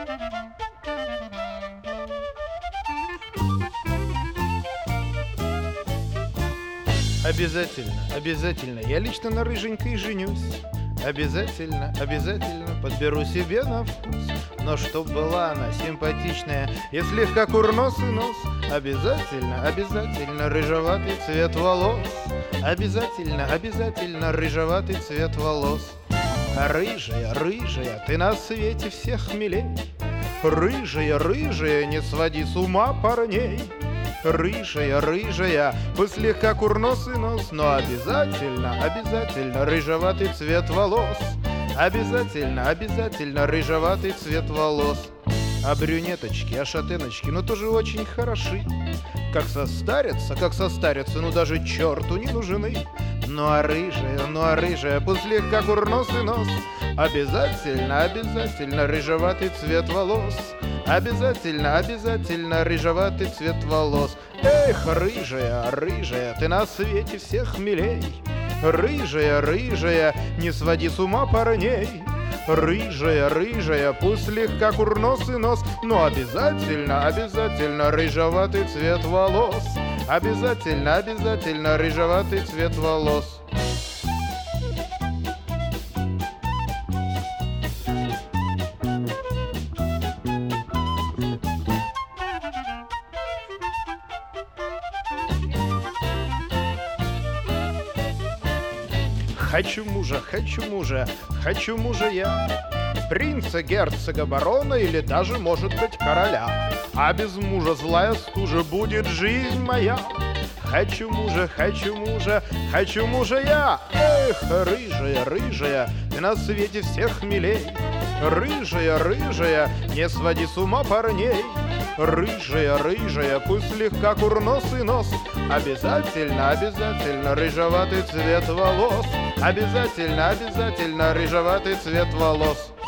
Обязательно, обязательно, я лично на рыженькой женюсь. Обязательно, обязательно подберу себе на вкус. Но чтоб была она симпатичная и слегка курносый нос. Обязательно, обязательно рыжеватый цвет волос. Обязательно, обязательно рыжеватый цвет волос. Рыжая, рыжая, ты на свете всех милей. Рыжая, рыжая, не своди с ума парней. Рыжая, рыжая, пусть слегка курносый нос, но обязательно, обязательно рыжеватый цвет волос. Обязательно, обязательно рыжеватый цвет волос. А брюнеточки, а шатеночки, ну тоже очень хороши. Как состарятся, ну даже черту не нужны. Ну а рыжая, пусть слегка курносый нос. Обязательно, обязательно рыжеватый цвет волос. Обязательно, обязательно рыжеватый цвет волос. Эх, рыжая, рыжая, ты на свете всех милей. Рыжая, рыжая, не своди с ума парней. Рыжая, рыжая, пусть слегка курносый нос, но обязательно, обязательно рыжеватый цвет волос. Обязательно, обязательно рыжеватый цвет волос. Хочу мужа, хочу мужа, хочу мужа я. Принца, герцога, барона или даже, может быть, короля. А без мужа злая стужа будет жизнь моя. Хочу мужа, хочу мужа, хочу мужа я. Эх, рыжая, рыжая, ты на свете всех милей. Рыжая, рыжая, не своди с ума парней. Рыжая, рыжая, пусть слегка курносый нос. Обязательно, обязательно рыжеватый цвет волос. Обязательно, обязательно рыжеватый цвет волос.